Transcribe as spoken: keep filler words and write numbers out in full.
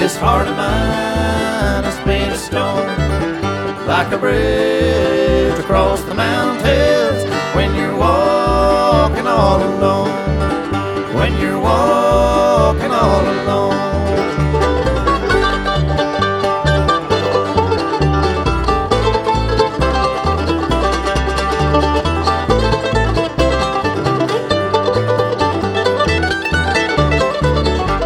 This heart of mine is made of stone, like a bridge